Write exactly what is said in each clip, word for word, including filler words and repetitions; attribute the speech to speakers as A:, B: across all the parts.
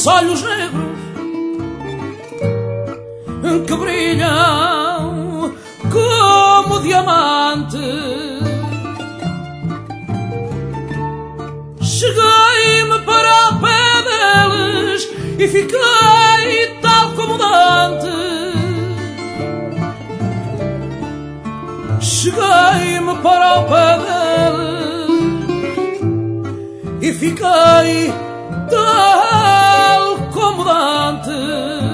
A: uns olhos negros que brilham como diamante. Cheguei-me para o pé deles e fiquei tal como Dante. Cheguei-me para o pé deles e fiquei tal como Dante.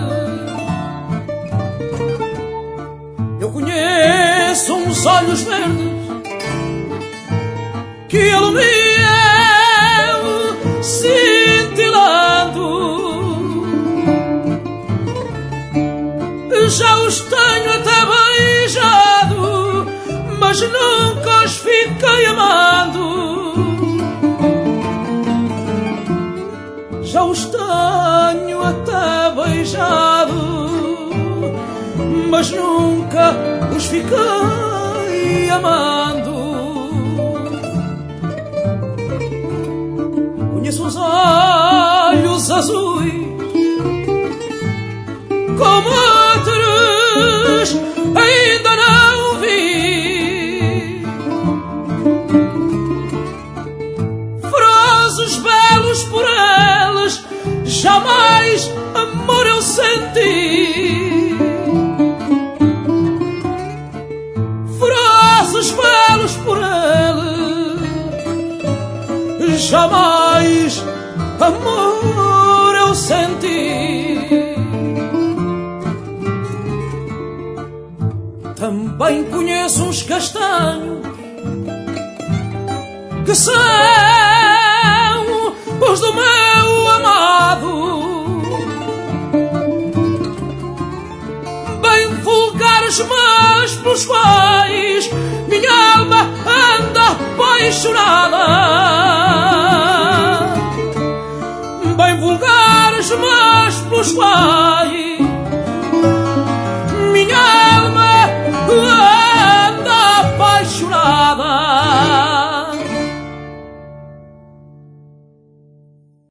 A: Eu conheço uns olhos verdes que iluminam cintilando. Já os tenho até beijado, mas nunca os fiquei amando. Já os tenho até beijado, mas nunca os fiquei amando. Conheço uns olhos azuis como outros ainda não vi, frazes belos por eles jamais amor eu senti. Frazes belos por eles jamais amor eu senti. Também conheço uns castanhos que são os do meu amado, bem vulgares, mas pelos quais minha alma anda apaixonada. Bem vulgares, mas pelos quais